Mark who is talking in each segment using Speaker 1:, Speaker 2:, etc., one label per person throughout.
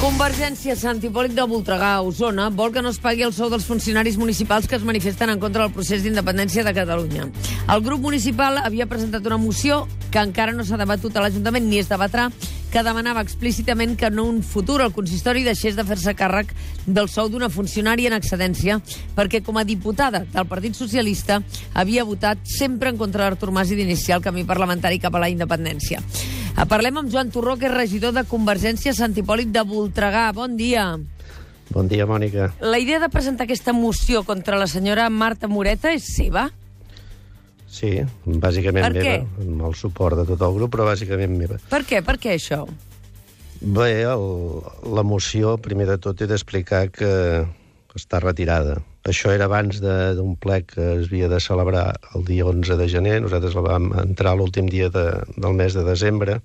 Speaker 1: Convergència, Sant Hipòlit de Voltregà, Osona, vol que no es pagui el sou dels funcionaris municipals que es manifesten en contra del procés d'independència de Catalunya. El grup municipal havia presentat una moció que encara no s'ha debatut a l'Ajuntament ni es debatrà, que demanava explícitament que en un futur el consistori deixés de fer-se càrrec del sou d'una funcionària en excedència, perquè com a diputada del Partit Socialista havia votat sempre en contra d'Artur Mas i d'iniciar el camí parlamentari cap a la independència. Parlem amb Joan Turró, que és regidor de Convergència Sant Hipòlit de Voltregà. Bon dia.
Speaker 2: Bon dia, Mònica.
Speaker 1: La idea de presentar aquesta moció contra la senyora Marta Moreta és seva?
Speaker 2: Sí, bàsicament meva, amb el suport de tot el grup, però bàsicament meva.
Speaker 1: Per què? Per què això?
Speaker 2: Bé, la moció, primer de tot, he d'explicar que està retirada. Això era abans d'un ple que es havia de celebrar el dia 11 de gener. Nosaltres la vam entrar l'últim dia del mes de desembre.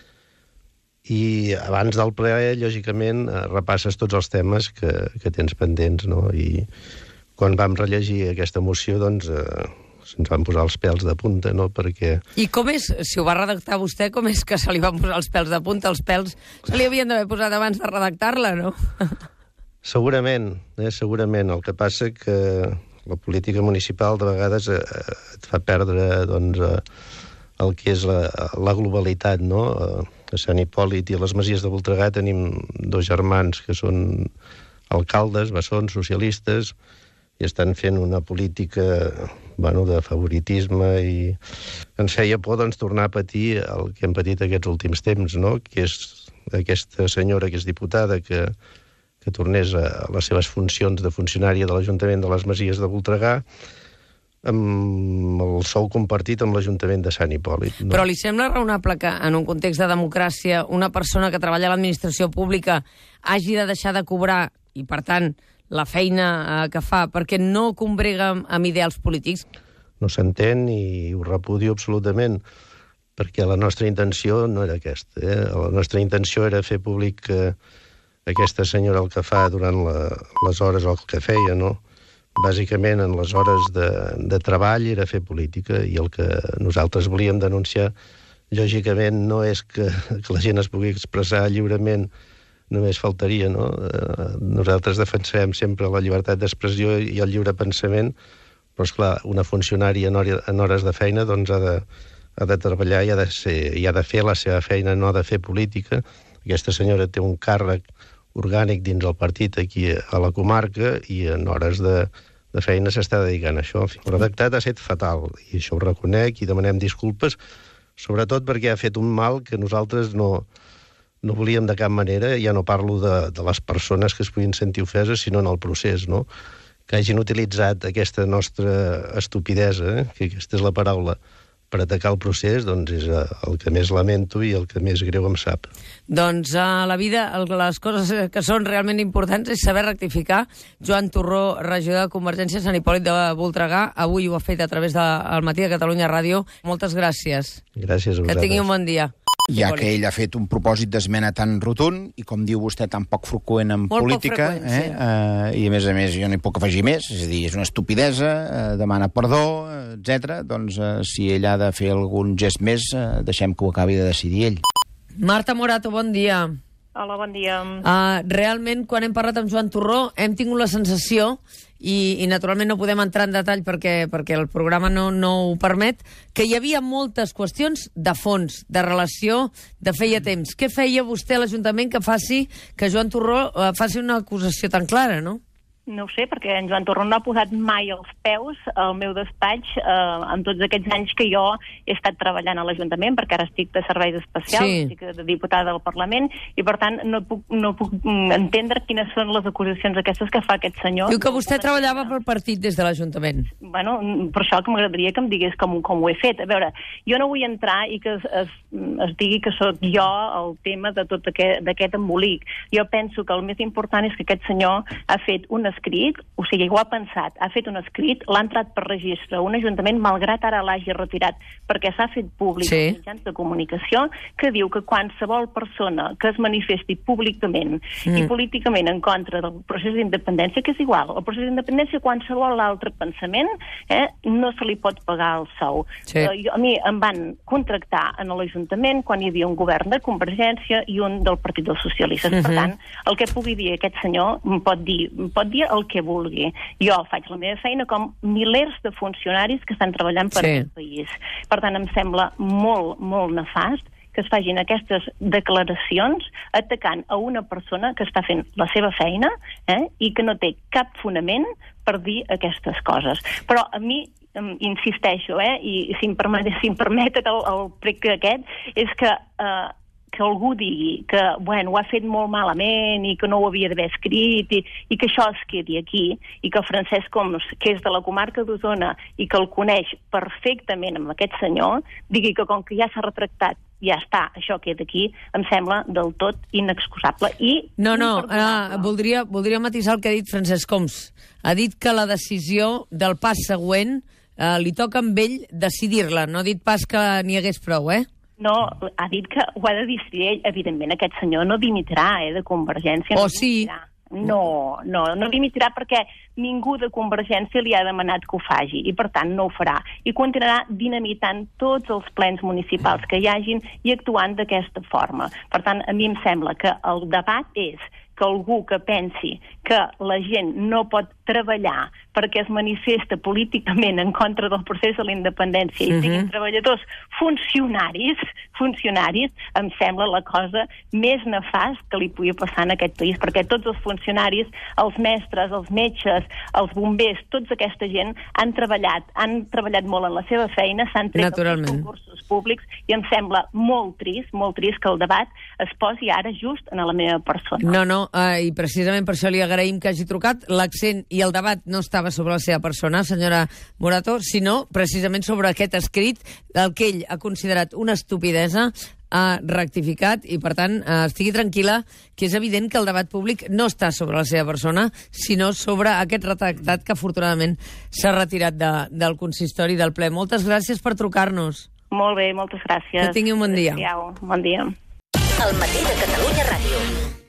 Speaker 2: I abans del ple, lògicament, repasses tots els temes que tens pendents, no? I quan vam rellegir aquesta moció, doncs, se'ns van posar els pèls de punta, no? Perquè...
Speaker 1: I com és, si ho va redactar vostè, com és que se li van posar els pèls de punta? Els pèls se li havien d'haver posat abans de redactar-la, no?
Speaker 2: Segurament, segurament. El que passa que la política municipal de vegades et fa perdre doncs, el que és la globalitat, no? A Sant Hipòlit i a les Masies de Voltregà tenim dos germans que són alcaldes, bessons, socialistes, i estan fent una política de favoritisme, i ens feia por doncs, tornar a patir el que hem patit aquests últims temps, no? Que és aquesta senyora que és diputada que tornés a les seves funcions de funcionària de l'Ajuntament de les Masies de Voltregà amb el sou compartit amb l'Ajuntament de Sant Hipòlit. No?
Speaker 1: Però li sembla raonable que, en un context de democràcia, una persona que treballa a l'administració pública hagi de deixar de cobrar, i per tant, la feina que fa, perquè no combrega amb ideals polítics?
Speaker 2: No s'entén i ho repudio absolutament, perquè la nostra intenció no era aquesta. La nostra intenció era fer públic que aquesta senyora el que fa durant les hores, el que feia, no? Bàsicament, en les hores de treball era fer política, i el que nosaltres volíem denunciar, lògicament, no és que la gent es pugui expressar lliurement, només faltaria, no? Nosaltres defensarem sempre la llibertat d'expressió i el lliure pensament, però, esclar, una funcionària en hores de feina doncs ha de treballar i ha de fer la seva feina, no ha de fer política. Aquesta senyora té un càrrec orgànic dins el partit aquí a la comarca i en hores de feina s'està dedicant a això. El redactat ha estat fatal, i això ho reconec, i demanem disculpes, sobretot perquè ha fet un mal que nosaltres no volíem de cap manera. Ja no parlo de les persones que es puguin sentir ofeses, sinó en el procés, no? Que hagin utilitzat aquesta nostra estupidesa, que aquesta és la paraula, per atacar el procés, doncs és el que més lamento i el que més greu em sap.
Speaker 1: Doncs a la vida les coses que són realment importants és saber rectificar. Joan Turró, regidor de Convergència Sant Hipòlit de Voltregà, avui ho ha fet a través del Matí de Catalunya Ràdio. Moltes gràcies.
Speaker 2: Gràcies a vosaltres.
Speaker 1: Que tingui un bon dia.
Speaker 3: Ja que ell ha fet un propòsit d'esmena tan rotund i, com diu vostè, tan poc freqüent en política,
Speaker 1: sí.
Speaker 3: I a més jo no hi puc afegir més, és a dir, és una estupidesa, demana perdó, etc. Doncs si ell ha de fer algun gest més, deixem que ho acabi de decidir ell.
Speaker 1: Marta Morato, bon dia.
Speaker 4: Hola, bon dia.
Speaker 1: Realment, quan hem parlat amb Joan Turró, hem tingut la sensació, i naturalment no podem entrar en detall perquè el programa no ho permet, que hi havia moltes qüestions de fons, de relació, de feia temps. Què feia vostè a l'Ajuntament que Joan Turró faci una acusació tan clara, no?
Speaker 4: No ho sé, perquè en Joan Turró no ha posat mai els peus al meu despatx en tots aquests anys que jo he estat treballant a l'Ajuntament, perquè ara estic de serveis especials,
Speaker 1: sí.
Speaker 4: Estic de diputada del Parlament, i per tant no puc entendre quines són les acusacions aquestes que fa aquest senyor.
Speaker 1: Diu que vostè treballava pel partit des de l'Ajuntament.
Speaker 4: Bueno, per això que m'agradaria que em digués com ho he fet. A veure, jo no vull entrar i que es digui que sóc jo el tema de tot d'aquest embolic. Jo penso que el més important és que aquest senyor ha fet un escrit, o sigui, ho ha pensat, ha fet un escrit, l'ha entrat per registre un ajuntament, malgrat ara l'hagi retirat, perquè s'ha fet públic als mitjans de comunicació, que diu que qualsevol persona que es manifesti públicament i políticament en contra del procés d'independència, que és igual, el procés d'independència, qualsevol altre pensament, no se li pot pagar el sou. A mi em van contractar en l'Ajuntament quan hi havia un govern de Convergència i un del Partit dels Socialistes. Per tant, el que pugui dir aquest senyor pot dir el que vulgui. Jo faig la meva feina com milers de funcionaris que estan treballant per aquest país. Per tant, em sembla molt, molt nefast que es facin aquestes declaracions atacant a una persona que està fent la seva feina i que no té cap fonament per dir aquestes coses. Però a mi insisteixo, i si em permeten el prec aquest, és que algú digui que, ho ha fet molt malament i que no ho havia d'haver escrit i que això es quedi aquí i que Francesc Homs, que és de la comarca d'Osona i que el coneix perfectament amb aquest senyor, digui que com que ja s'ha retractat ja està, això queda aquí, em sembla del tot inexcusable.
Speaker 1: Voldria matisar el que ha dit Francesc Homs. Ha dit que la decisió del pas següent li toca amb ell decidir-la, no ha dit pas que n'hi hagués prou,
Speaker 4: No, ha dit que ho ha de decidir ell. Evidentment, aquest senyor no dimitirà de Convergència. No dimitirà perquè ningú de Convergència li ha demanat que ho faci i, per tant, no ho farà. I continuarà dinamitant tots els plens municipals que hi hagin i actuant d'aquesta forma. Per tant, a mi em sembla que el debat és que algú que pensi que la gent no pot treballar perquè es manifesta políticament en contra del procés de la independència i siguin treballadors funcionaris, em sembla la cosa més nefast que li pugui passar en aquest país, perquè tots els funcionaris, els mestres, els metges, els bombers, tota aquesta gent han treballat molt en la seva feina, s'han tret els concursos públics i em sembla molt trist que el debat es posi ara just en la meva persona.
Speaker 1: I precisament per això li agraïm que hagi trucat. L'accent i el debat no estava sobre la seva persona, senyora Morato, sinó precisament sobre aquest escrit, el que ell ha considerat una estupidesa, ha rectificat i, per tant, estigui tranquil·la que és evident que el debat públic no està sobre la seva persona, sinó sobre aquest redactat que, afortunadament, s'ha retirat del consistori del ple. Moltes gràcies per trucar-nos.
Speaker 4: Molt bé, moltes gràcies.
Speaker 1: Que tingui un bon dia.
Speaker 4: Bon dia.
Speaker 5: El matí de Catalunya Ràdio.